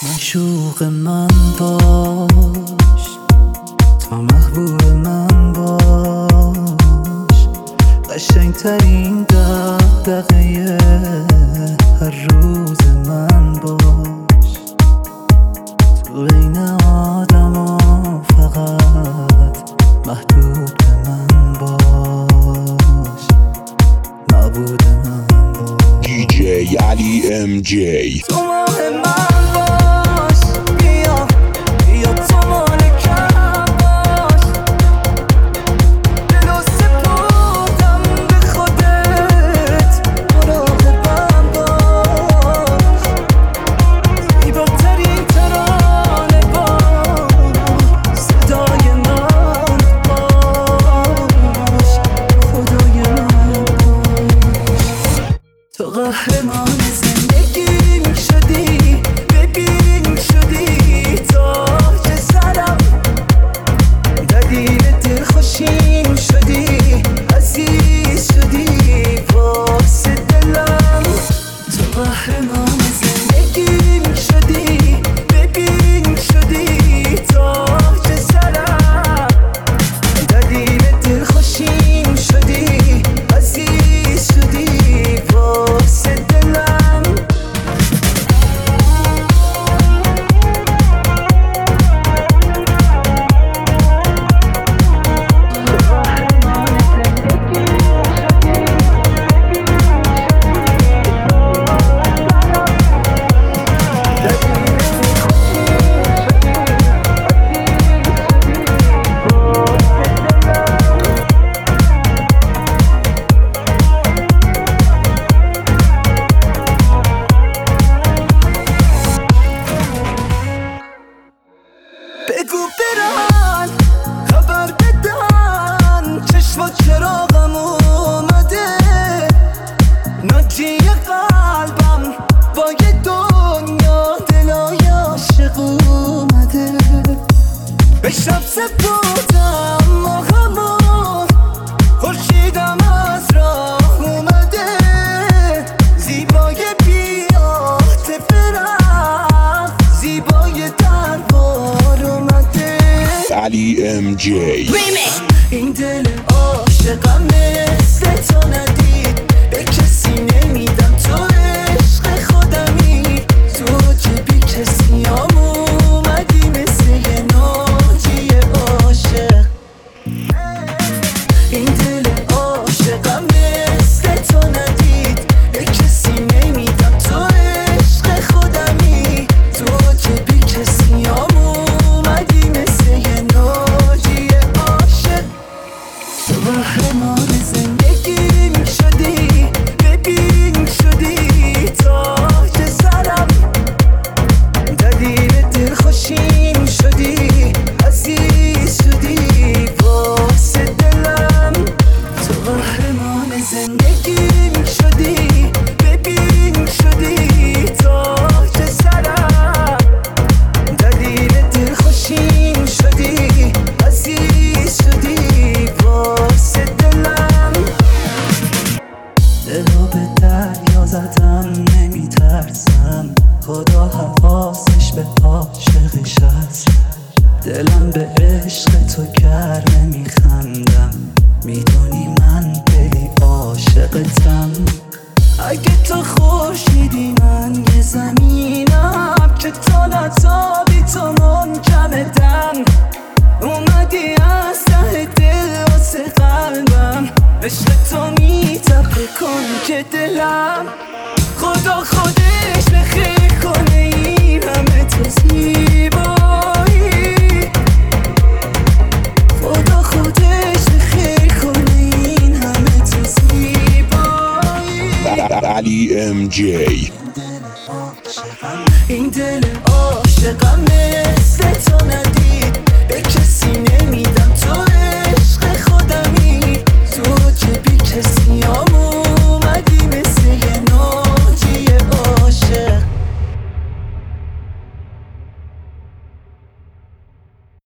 معشوق من باش، تا محبوب من باش، قشنگترین دغدغه هر روز من باش. تو بین آدما فقط محدود به من باش، معبود من باش. DJ علی MJ. تو ماه من باش، بیا بیا تو مالکم باش، دلو سپردم به خودت، مراقبم باش. زیباترین ترانه با صدای من باش، خدای من باش. تو قهرمان زندگیم شدی، ببین شدی تاج سرم، دلیل دلخوشیم شدی، عزیز شدی واسه دلم. تو قهرمان زندگیم شدی، ببین شدی تاج سرم، دلیل دلخوشیم شدی، عزیز شدی واسه دلم. بگو برن خبر بدن، چشم چراغم اومده، ناجی قلبم با یه دنیا دلای عاشق اومده. به شب سپردم ماهمو، خورشیدم از راه اومده، زیبای بی‌عاطفه رفت، زیبای دربار اومده. علی MJ. این دل عاشقم مثل تو ندید، به کسی نمیدم، تو عشق خودمی، تو که بی کسی هم اومدی مثل یه ناجی عاشق. این دل عاشقم مثل تو ندید، به کسی نمیدم، تو عشق خودمی، تو که بی کسی هم اومدی مثل یه ناجی عاشق. تو قهرمان زندگیم شدی، ببین شدی تاج سرم، دلیل دلخوشیم شدی، عزیز شدی واسه دلم. تو قهرمان زندگیم شدی، ببین شدی تاج سرم، دلیل دلخوشیم شدی، عزیز شدی واسه دلم. دلو به دریا زدم نمیترسم، خدا حواسش به عاشقش هست، دلم به عشق تو کرده میخندم، میدونی من دلی عاشقتم. اگه تو خورشیدی من یه زمینم، که تو نتابی تو منجمدم، اومدی از ته دل واسه قلبم، عشق تو میتپه کن که دلم. خدا خودش بخیر کنه این همه تو زیبایی، خدا خودش بخیر کنه این همه تو زیبایی. علی MJ. این دل عاشقم مثل تو ندید،